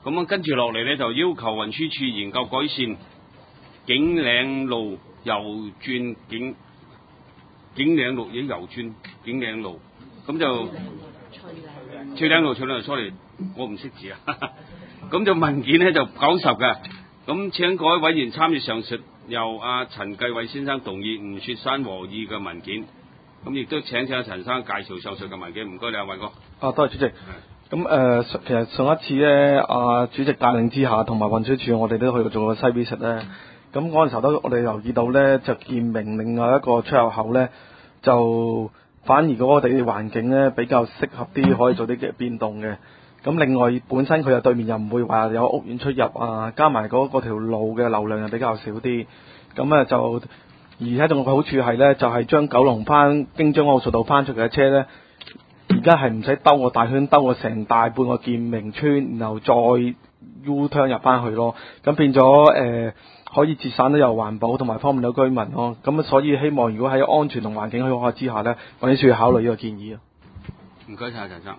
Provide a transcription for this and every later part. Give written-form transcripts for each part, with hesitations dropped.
咁啊，跟住落嚟咧就要求運輸署研究改善景嶺路右轉景嶺路景嶺路，咁就翠嶺路 sorry， 我唔識字啊。咁就文件咧就90嘅，咁請各位委員參與上述由陳繼偉先生動議吳雪山和議嘅文件，咁亦都請陳生介紹上述嘅文件。唔該你偉哥。 多謝主席。咁其實上一次咧，主席帶領之下，同埋運輸署我哋都去做過西 visit 咧。咁嗰陣時候我哋留意到咧，就建明另外一個出入口咧，就反而嗰個地理環境咧比較適合啲，可以做啲嘅變動嘅。咁另外本身佢又對面又唔會話有屋苑出入加埋嗰條路嘅流量又比較少啲。咁就而且仲有個好處係咧，就係將九龍經將軍澳隧道翻出嘅車咧，而家係唔使兜個大圈，兜個成大半個建明村，然後再 U turn 入翻去咯。咁變咗可以節省得又環保同埋方便到居民咯。咁所以希望如果喺安全同環境許可之下咧，運輸署要考慮呢個建議。 唔該晒陳生。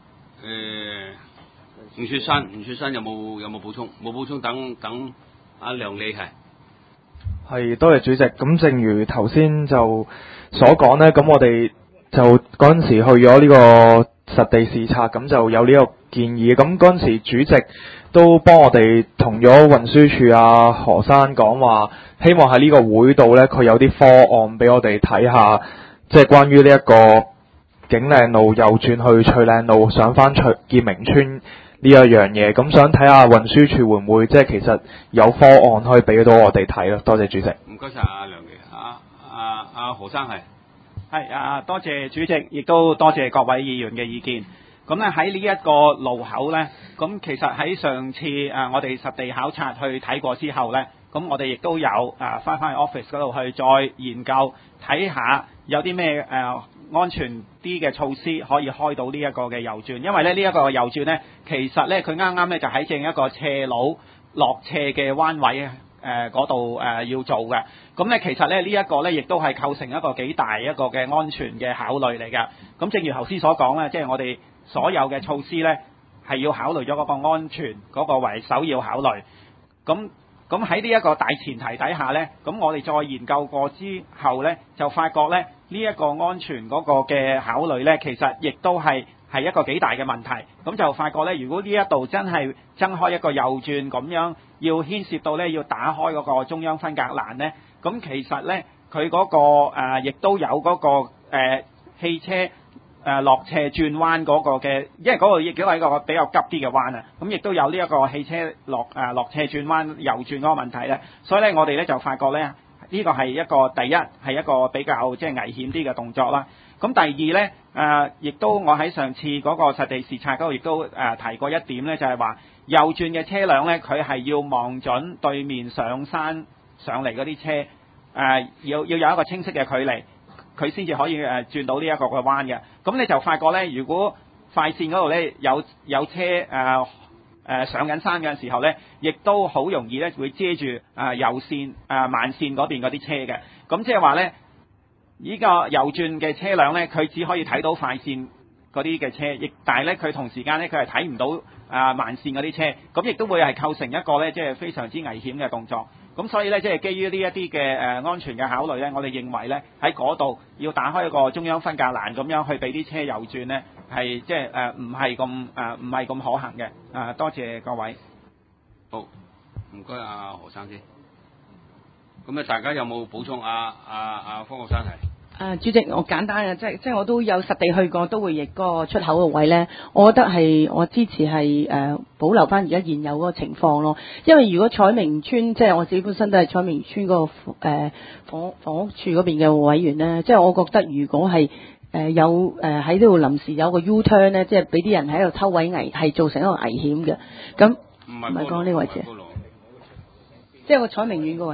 吳雪山有冇補充？冇補充，等阿梁理係多謝主席。咁正如頭先就所講呢，咁我哋就嗰陣時去咗呢個實地視察，咁就有呢個建議。咁嗰陣時主席都幫我哋同咗運輸署何生講話，希望喺呢個會度呢，佢有啲方案俾我哋睇下，即係關於呢一個景嶺路右轉去翠嶺路上翻建明村呢一樣嘢。咁想睇下運輸署會唔會即係其實有方案可以俾到我哋睇咯。多謝主席。 唔該晒阿梁理。何生多謝主席，亦都多謝各位議員嘅意見。咁咧喺呢一個路口呢，咁其實喺上次我哋實地考察去睇過之後呢，咁我哋亦都有翻去 office 嗰度去再研究睇下有啲咩安全啲嘅措施可以開到呢一個嘅右轉。因為咧呢一個右轉呢，其實呢，佢啱啱呢就喺正一個斜路落斜嘅彎位嗰度要做嘅。咁咧其實咧呢一個咧亦都係構成一個幾大一個嘅安全嘅考慮嚟㗎。咁正如頭先所講咧，即係我哋所有嘅措施咧係要考慮咗嗰個安全嗰個為首要考慮。咁喺呢一個大前提底下咧，咁我哋再研究過之後咧，就發覺咧呢一個安全嗰個嘅考慮咧，其實亦都係一個幾大嘅問題。咁就發覺咧，如果呢一度真係增開一個右轉咁樣，要牽涉到咧要打開嗰個中央分隔欄咧，咁其實咧佢嗰個亦都有嗰個汽車落斜轉彎嗰個嘅，因為嗰個亦都係一個比較急啲嘅彎啊，咁亦都有呢一個汽車落斜轉彎右轉嗰個問題咧，所以咧我哋咧就發覺咧呢個係一個第一係一個比較即係危險啲嘅動作啦。咁第二咧亦都我喺上次嗰個實地視察嗰度亦都提過一點咧，就係話右轉嘅車輛咧，佢係要望準對面上山上嚟嗰啲車，要有一個清晰嘅距離，佢先至可以轉到呢一個嘅彎嘅。咁你就發覺咧，如果快線嗰度咧有車上緊山嘅時候咧，亦都好容易咧會遮住右線慢線嗰邊嗰啲車嘅。咁即係話咧，呢個右轉嘅車輛咧，佢只可以睇到快線嗰啲嘅車，但係咧佢同時間咧佢係睇唔到慢線嗰啲車，咁亦都會係構成一個咧即係非常之危險嘅動作。咁所以咧即係基於呢一啲嘅安全嘅考慮咧，我哋認為咧喺嗰度要打開一個中央分隔欄咁樣去俾啲車右轉咧，係即係唔係咁可行嘅。多謝各位。 好，唔該何生先。咁大家有冇補充？方國珊係。 主席，我簡單嘅，即係我都有實地去過都會翼嗰個出口嘅位咧，我覺得係我支持係保留翻而家現有嗰個情況咯。因為如果彩明村，即係我自己本身都係彩明村嗰個房屋處嗰邊嘅委員咧，即係我覺得如果係有喺呢度臨時有個 U turn 咧，即係俾啲人喺度偷位係造成一個危險嘅。咁唔係講呢個位置，即係個彩明苑嗰位。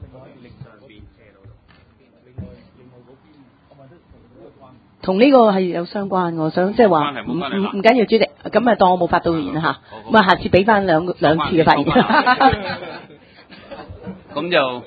同呢個係有相關，我想即係話唔緊要，主席，咁當我冇發到言嚇，咁下次俾翻兩次嘅發言。 咁就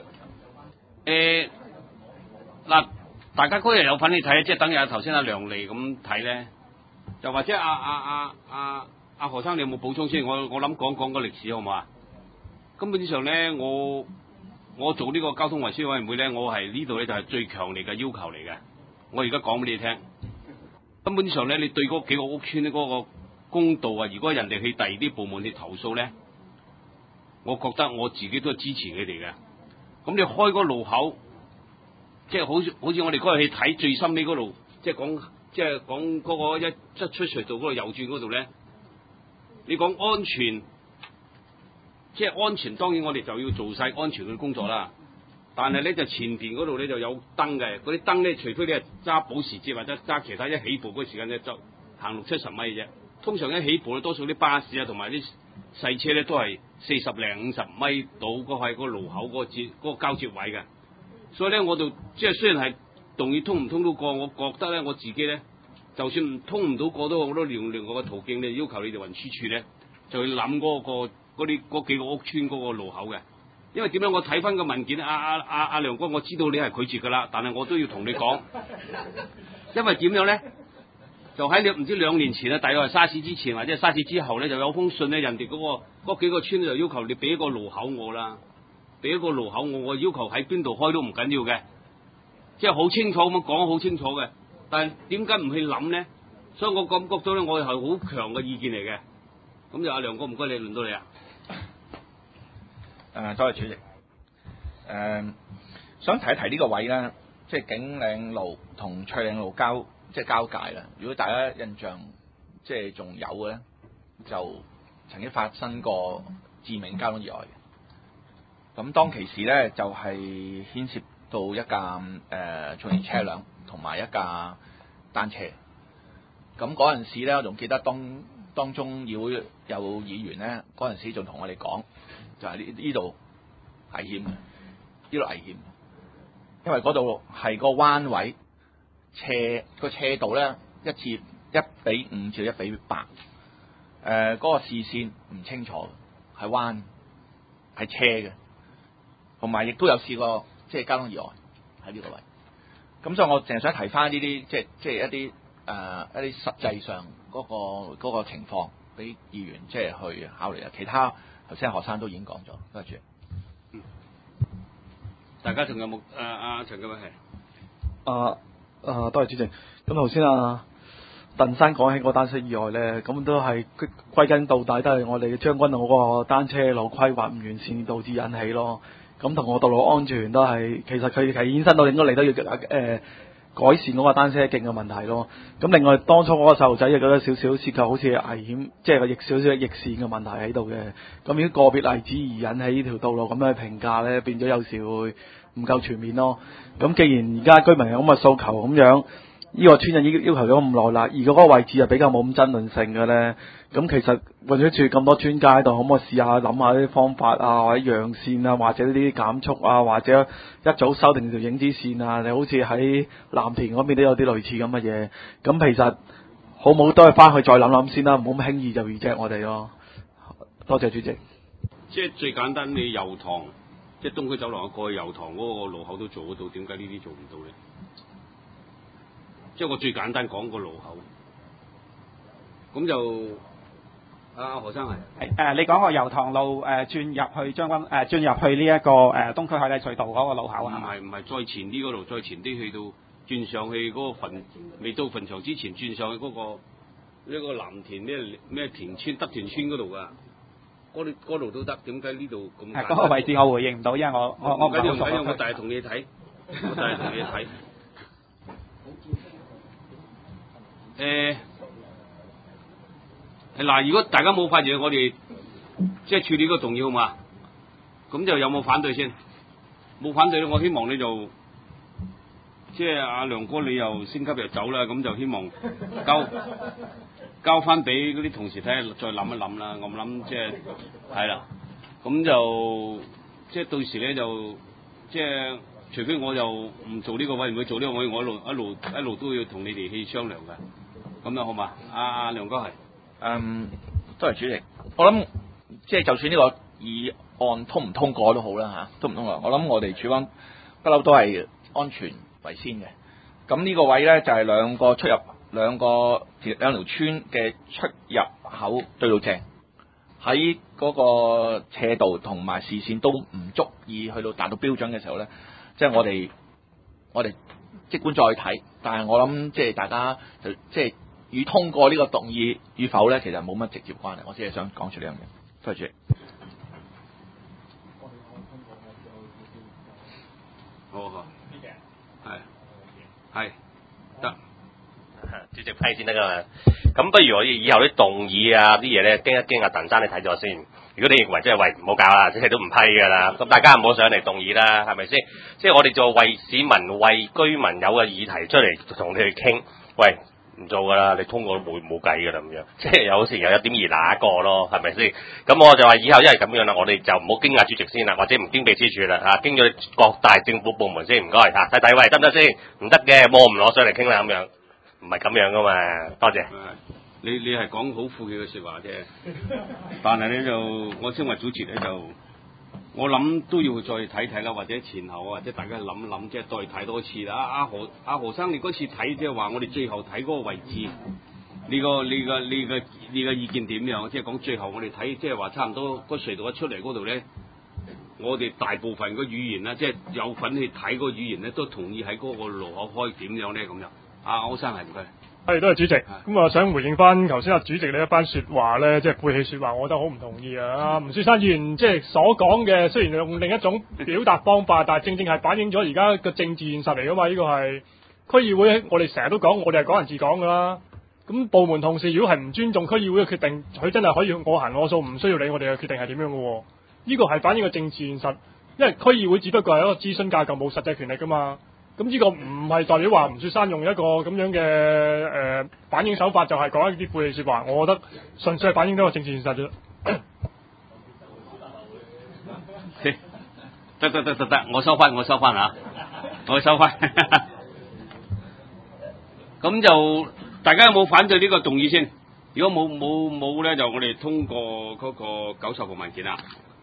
大家嗰日有份去睇，即係等日頭先阿梁利咁睇咧，就或者阿何生你有冇補充先？我諗講個歷史好嘛？根本上咧，我做呢個交通運輸委員會咧，我係呢度咧就係最強烈嘅要求嚟嘅。我而家講俾你聽，根本上咧，你對嗰幾個屋邨咧嗰個公道啊，如果人哋去第二啲部門去投訴咧，我覺得我自己都係支持佢哋嘅。咁你開個路口，即係好似我哋嗰日去睇最深尾嗰度，即係講嗰個一出隧道嗰個右轉嗰度咧，你講安全，即係安全，當然我哋就要做晒安全嘅工作啦。但係咧就前邊嗰度咧就有燈嘅，嗰啲燈咧除非你係揸保時捷或者揸其他一起步嗰時間咧就行60-70米嘅啫。通常一起步咧多數啲巴士啊同埋啲細車咧都係40零50米到嗰係個路口嗰個交接位嘅。所以咧我就即係雖然係動議通唔通都過，我覺得咧我自己咧就算通唔到過都好多另外嘅途徑咧，要求你哋運輸處咧就去諗嗰幾個屋邨嗰個路口嘅。因為點樣？我睇翻個文件，阿梁哥，我知道你係拒絕噶啦，但係我都要同你講，因為點樣咧？就喺你唔知2年前啊，大概係沙士之前或者係沙士之後咧，就有封信咧，人哋嗰幾個村就要求你俾一個路口我啦，俾一個路口我要求喺邊度開都唔緊要嘅，即係好清楚咁講，好清楚嘅。但係點解唔去諗咧？所以我感覺到咧，我係好強嘅意見嚟嘅。咁就阿梁哥，唔該你，輪到你啊。 多謝主席。想提一提呢個位咧，即係景嶺路同翠嶺路交界啦。如果大家印象即係仲有嘅咧，就曾經發生過致命交通意外嘅。咁當其時咧，就係牽涉到一架重型車輛同埋一架單車。咁嗰陣時咧，我仲記得當中議會有議員咧，嗰陣時仲同我哋講，就係呢度危險嘅，呢度危險，因為嗰度係個彎位斜個斜度咧1:5至1:8，嗰個視線唔清楚，係彎係斜嘅，同埋亦都有試過即係交通意外喺呢個位。咁所以我淨係想提翻呢啲即係一啲實際上嗰個情況俾議員即係去考慮啊。其他頭先何生都已經講咗，多謝。 大家仲有冇？阿陳繼偉係。 多謝主席。咁頭先鄧生講起個單車意外咧，咁都係歸根到底都係我哋將軍澳嗰個單車路規劃唔完善導致引起咯。咁同我道路安全都係，其實佢係衍生到應該嚟都要改善嗰個單車徑嘅問題咯。咁另外當初嗰個細路仔亦覺得少少涉及好似危險，即係個少少逆線嘅問題喺度嘅。咁如果個別例子而引起呢條道路咁樣去評價咧，變咗有時會唔夠全面咯。咁既然而家居民有咁嘅訴求咁樣，呢個村人要求咗咁耐啦，而嗰個位置又比較冇咁爭論性嘅咧，咁其實運輸處咁多專家喺度，可唔可以試下諗下啲方法啊，或者讓線啊，或者呢啲減速啊，或者一早修訂條影子線啊？你好似喺藍田嗰邊都有啲類似咁嘅嘢，咁其實好唔好都係翻去再諗諗先啦，唔好咁輕易就 reject 我哋咯。多謝主席。 即係最簡單，你油塘即係東區走廊過去油塘嗰個路口都做得到，點解呢啲做唔到咧？即係我最簡單講個路口，咁就何生係你講個油塘路轉入去轉入去呢一個東區海底隧道嗰個路口啊？ 唔係再前啲嗰度，再前啲去到轉上去嗰個未到墳場之前轉上去嗰個呢個藍田咩田村德田村嗰度噶，嗰度都得，點解呢度咁？ 嗰個位置我回應唔到，因為我唔係好熟。 我帶同你睇，嗱，如果大家冇發現，我哋即係處理個動議好嘛？咁就有冇反對先？冇反對咧，我希望你就即係阿梁哥，你又升級又走啦，咁就希望交翻俾嗰啲同事睇下，再諗一諗啦。我諗即係啦，咁就即係到時咧就即係除非我就唔做呢個委員會，做呢個委員會，我一路都要同你哋去商量嘅。咁樣好嘛？阿梁哥係。 多謝主席。我諗即係就算呢個議案通唔通過都好啦嚇，通唔通過？我諗我哋處方不嬲都係安全為先嘅。咁呢個位咧就係兩個出入兩條村嘅出入口對到正，喺嗰個斜度同埋視線都唔足以去到達到標準嘅時候咧，即係我哋即管再睇，但係我諗即係大家就即係與通過呢個動議與否咧，其實冇乜直接關係。我只係想講出呢樣嘢。多謝主席。 好，係得。 主席批先得噶嘛？咁不如我哋以後啲動議啊啲嘢咧，經一經阿鄧生你睇咗先。如果你認為即係喂唔好搞啦，即係都唔批噶啦，咁大家唔好上嚟動議啦，係咪先？即係我哋就為市民、為居民有嘅議題出嚟同你哋傾，喂唔做噶啦，你通過都冇計噶啦咁樣。即係有時有一點二那一個咯，係咪先？咁我就話以後因為咁樣啦，我哋就唔好經阿主席先啦，或者唔經秘書處啦嚇，經咗各大政府部門先，唔該嚇。睇睇喂得唔得先？唔得嘅，我唔攞上嚟傾啦咁樣。唔係咁樣噶嘛，多謝。 你係講好負氣嘅説話啫，但係咧就我身為主持咧就，我諗都要再睇睇啦，或者前後或者大家諗諗，即係再睇多次啦。阿何生，你嗰次睇即係話我哋最後睇嗰個位置，你個意見點樣？即係講最後我哋睇即係話差唔多個隧道一出嚟嗰度咧，我哋大部分個語言啦，即係有份去睇嗰個語言咧，都同意喺嗰個路口開點樣咧咁樣。歐生係唔該。 係，多謝主席。咁想回應翻頭先阿主席呢一番説話咧，即係背棄説話，我覺得好唔同意啊！吳雪山議員即係所講嘅，雖然用另一種表達方法，但係正正係反映咗而家個政治現實嚟噶嘛。呢個係區議會，我哋成日都講，我哋係港人治港噶啦。咁部門同事如果係唔尊重區議會嘅決定，佢真係可以我行我素，唔需要理我哋嘅決定係點樣嘅喎。呢個係反映個政治現實，因為區議會只不過係一個諮詢架構，冇實際權力噶嘛。咁呢個唔係代表話吳雪山用一個咁樣嘅反映手法，就係講一啲晦氣説話。我覺得純粹係反映到個政治現實啫。 得，我收翻嚇，我收翻。咁就大家有冇反對呢個動議先？如果冇咧，就我哋通過嗰個90號文件啦。